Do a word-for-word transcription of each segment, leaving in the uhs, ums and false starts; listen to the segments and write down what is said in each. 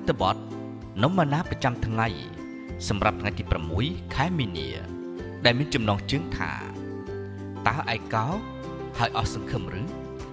ត្ថបទនំម៉ាណាប្រចាំថ្ងៃសម្រាប់ថ្ងៃទីប្រាំមួយខែមីនាដែលមានចំណងជើងថាតើឯកោហើយអស់សង្ឃឹមឬ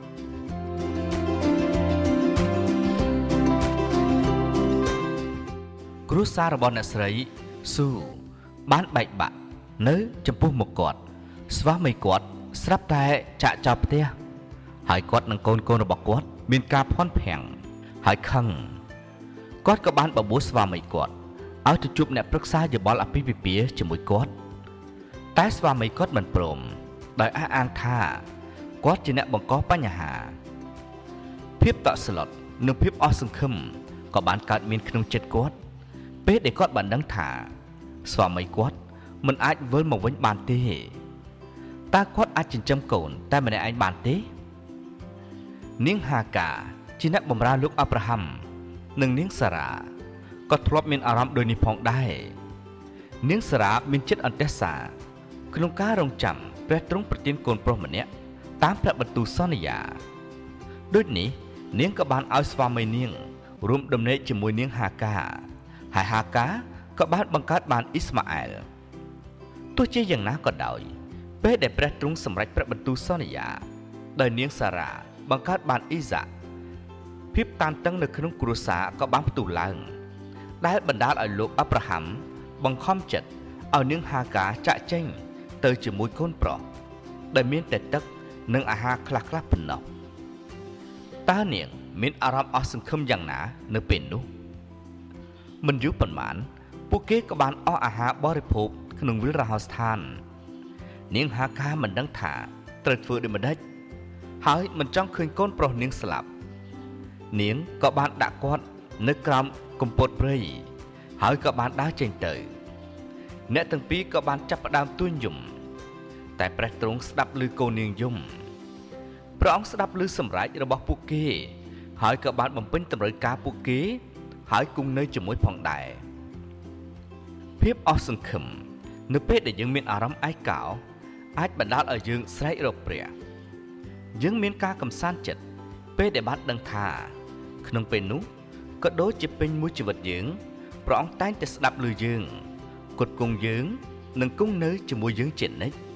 គ្រួសាររបស់អ្នកស្រីស៊ូបានបែកបាក់នៅចំពោះមុខគាត់ស្វាមីគាត់ស្រាប់តែចាក់ចោលផ្ទះហើយគាត់និងកូនកូនរបស់គាត់មានការភ័ន្តភាំងហើយខឹងគាត់ក៏បានបបួលស្វាមីគាត់ឲ្យទៅជួបអ្នកប្រឹក្សាយោបល់អាពាហ៍ពិពាហ៍ជាមួយគាត់តែស្វាមីគាត់មិនព្រមដោយអះអាងថាគាត់ជាអ្នកបង្កបញ្ហាភាពតក់ស្លុតនិងភាពអស់សង្ឃឹមក៏បានកើតមានក្នុងចិត្តគាត់ពេលដែលគាត់បានដឹងថាស្វាមីគាត់មិនអាចវិលមកវិញបានទេតើគាត់អាចចិញ្ចឹមកូនតែម្នាក់ឯងបានទេនាងហាកាជាអ្នកបម្រើលោកអាប់រ៉ាហាំនិងនាងសារ៉ាក៏ធ្លាប់មានអារម្មណ៍ដូចនេះផងដែរនាងសារ៉ាមានចិត្តអន្ទះសារក្នុងការរងចាំព្រះទ្រង់ប្រទានកូនប្រុសម្នាក់តាមព្រះបន្ទូលសន្យាដូចនេះនាងក៏បានឲ្យស្វាមីនាងរួមដំណេកជាមួយនាងហាកាហើយហាកាក៏បានបង្កើតបានអ៊ីស្ម៉ាអែលទោះជាយ៉ាងណាក៏ដោយពេលដែលព្រះទ្រង់សម្រេចព្រះបន្ទូលសន្យាដោយនាងសារ៉ាបង្កើតបានអ៊ីសាក់ភាពតានតឹងនៅក្នុងគ្រួសារក៏បានផ្ទុះឡើងដែលបណ្ដាលឲ្យលោកអាប់រ៉ាហាំបង្ខំចិត្តឲ្យនាងហាកាចាក់ចេញទៅជាមួយកូនប្រុសដែលមានតែទឹកនិងអាហារខ្លះៗប៉ុណ្ណោះតើនាងមានអារម្មណ៍អស់សង្ឃឹមយ៉ាងណានៅពេលនោះមិនយូរប៉ុន្មានពួកគេក៏បានអស់អាហារបរិភោគក្នុងវិលរហោស្ថាននាងហាកាមិនដឹងថាត្រូវធ្វើដូចម្តេចហើយមិនចង់ឃើញកូនប្រុសនាងស្លាប់នាងក៏បានដាក់គាត់នៅក្រោមកំពតព្រៃហើយក៏បានដើរចេញទៅអ្នកទាំងពីរក៏បានចាប់ផ្ដើមទួញយំតែព្រះទ្រង់ស្ដាប់ឮកូននាងយំព្រះអង្គស្ដាប់ឮសម្រេចរបស់ពួកគេហើយក៏បានបំពេញតម្រូវការពួកគេហើយគង់នៅជាមួយផងដែរភាពអស់សង្ឃឹមនៅពេលដែលយើងមានអារម្មណ៍ឯកោអាចបណ្ដាលឲ្យយើងស្រែករកព្រះយើងមានការកំសាន្តចិត្តពេលដែលបានដឹងថាក្នុងពេលនោះក៏ដូចជាពេញមួយជីវិតយើងព្រះអង្គតែងតែស្ដាប់ឮយើងគត់គង់យើងនិងគង់នៅជាមួយយើងជានិច្ច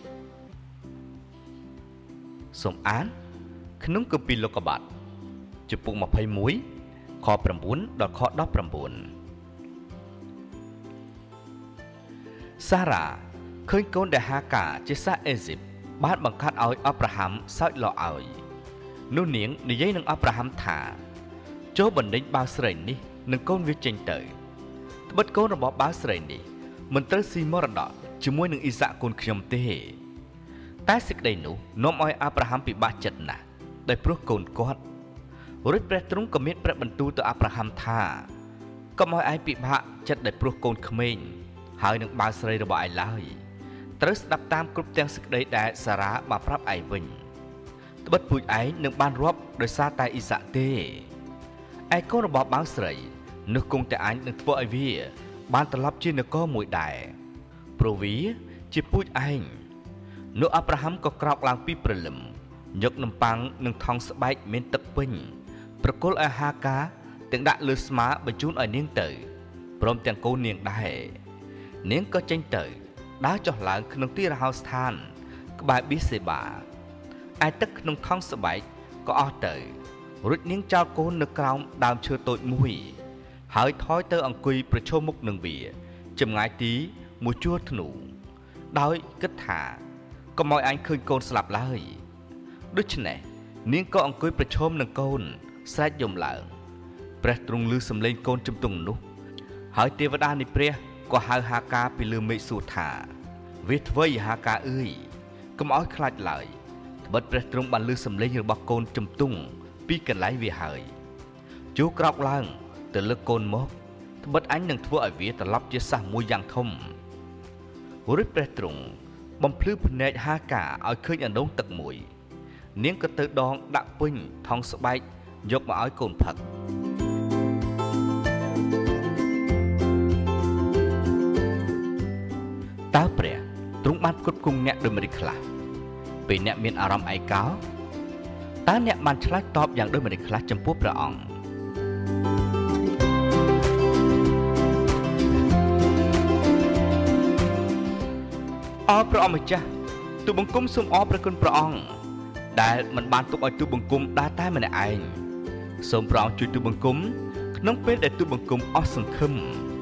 សូមអានក្នុងគម្ពីរលោកុបាទជំពូកម្ភៃមួយខប្រាំបួនដល់ខដប់ប្រាំបួនសារ៉ាឃើញកូនដែលហាកាជាសាសអេស៊ីបបានបង្កាត់ឲ្យអាប់រ៉ាហាំសើចលោកឲ្យនោះនាងនិយាយនឹងអាប់រ៉ាហាំថាចូលបណ្ដេញបាវស្រីនេះនឹងកូនវាចេញទៅត្បិតកូនរបស់បាវស្រីនេះមិនត្រូវស៊ីមរតកជាមួយនឹងអ៊ីសាក់កូនខ្ញុំទេតែសេចក្តីនោះនាំឲ្យអាប់រ៉ាហាំពិបាកចិត្តណាស់ដោយព្រោះកូនគាត់រួចព្រះទ្រង់ក៏មានព្រះបន្ទូលទៅអាប់រ៉ាហាំថាកុំឲ្យឯងពិបាកចិត្តដោយព្រោះកូនក្មេងហើយនឹងបាវស្រីរបស់ឯងឡើយត្រូវស្ដាប់តាមគ្រប់ទាំងសេចក្តីដែលសារ៉ាបានប្រាប់ឯងវិញត្បិតពូជឯងនឹងបានរាប់ដោយសារតែអ៊ីសាក់ទេឯកូនរបស់បាវស្រីនោះគង់តែអញនឹងធ្វើឲ្យវាបានត្រឡប់ជានគរមួយដែរព្រោះវាជាពូជឯងនោះអាប់រ៉ាហាំក៏ក្រោកឡើងពីព្រលឹមយកនំប៉័ងនិងថង់ស្បែកមានទឹកពេញប្រគល់ឲ្យហាកាទាំងដាក់លើស្មាបញ្ជូនឲ្យនាងទៅព្រមទាំងកូននាងដែរនាងក៏ចេញទៅដើរចុះឡើងក្នុងទីរហោស្ថានក្បែរប៊ីសេបាឯទឹកក្នុងថង់ស្បែកក៏អស់ទៅរួចនាងចោលកូននៅក្រោមដើមឈើតូចមួយហើយថយទៅអង្គុយប្រឈមមុខនឹងវាចម្ងាយទីមួយជួរធ្នូដោយគិតថាកុំឲ្យអញឃើញកូនស្លាប់ឡើយដូច្នេះនាងក៏អង្គុយប្រឈមនឹងកូនស្រែកយំឡើងព្រះទ្រង់ឮសំឡេងកូនជំទង់នោះហើយទេវតានៃព្រះក៏ហៅហាកាពីលើមេឃសួរថាវាធ្វើយហាកាអើយកុំឲ្យខ្លាចឡើយត្បិតព្រះទ្រង់បានឮសំឡេងរបស់កូនជំទង់ពីកន្លែងវាហើយជូរក្រោកឡើងទៅលើកូនមកត្បិតអញនឹងធ្វើឲ្យវាត្រឡប់ជាសះមួយយ៉ាងធំរួចព្រះទ្រង់បំភ្លឺភ្នែកហាកាឲ្យឃើញអណ្ដូងទឹកមួយនាងក៏ទៅដងដាក់ពេញថង់ស្បែកយកមកឲ្យកូនផឹកតើព្រះទ្រង់បានគត់គង់អ្នកដូចម្តេចខ្លះពេលអ្នកមានអារម្មណ៍ឯកោតើអ្នកបានឆ្លើយតបយ៉ាងដូចម្តេចខ្លះចំពោះព្រះអង្គអរព្រះអង្គម្ចាស់ទូបង្គំសូមអរព្រះគុណព្រះអង្គដែលមិនបានទុកឲ្យទូបង្គំដើរតែម្នាក់ឯងសូមព្រះអង្គជួយទូបង្គំក្នុងពេលដែលទូបង្គំអស់សង្ឃឹម